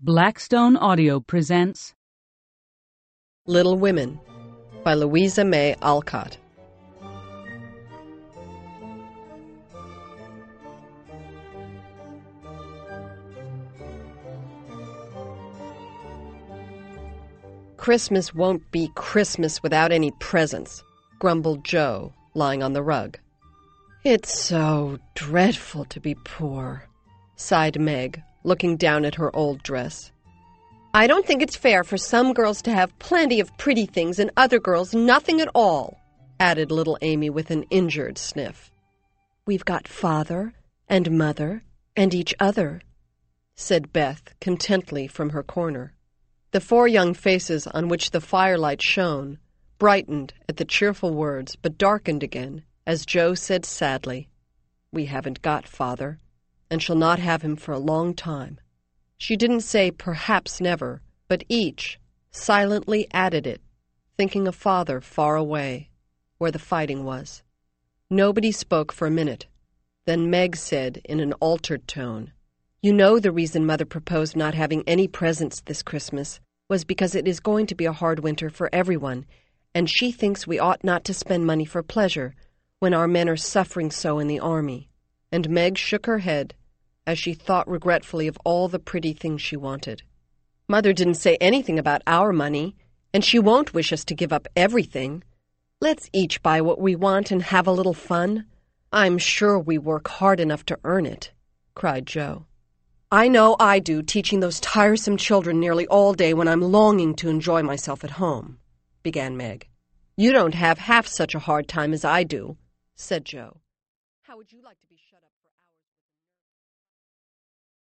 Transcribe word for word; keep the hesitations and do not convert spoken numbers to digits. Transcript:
Blackstone Audio presents Little Women by Louisa May Alcott. Christmas won't be Christmas without any presents, grumbled Joe, lying on the rug. It's so dreadful to be poor, sighed Meg, looking down at her old dress. I don't think it's fair for some girls to have plenty of pretty things and other girls nothing at all, added little Amy with an injured sniff. We've got father and mother and each other, said Beth contently from her corner. The four young faces on which the firelight shone brightened at the cheerful words, but darkened again as Joe said sadly, We haven't got father, and shall not have him for a long time. She didn't say perhaps never, but each silently added it, thinking of father far away, where the fighting was. Nobody spoke for a minute. Then Meg said in an altered tone, You know the reason Mother proposed not having any presents this Christmas was because it is going to be a hard winter for everyone, and she thinks we ought not to spend money for pleasure when our men are suffering so in the army. And Meg shook her head as she thought regretfully of all the pretty things she wanted. Mother didn't say anything about our money, and she won't wish us to give up everything. Let's each buy what we want and have a little fun. I'm sure we work hard enough to earn it, cried Joe. I know I do, teaching those tiresome children nearly all day when I'm longing to enjoy myself at home, began Meg. You don't have half such a hard time as I do, said Joe. How would you like to be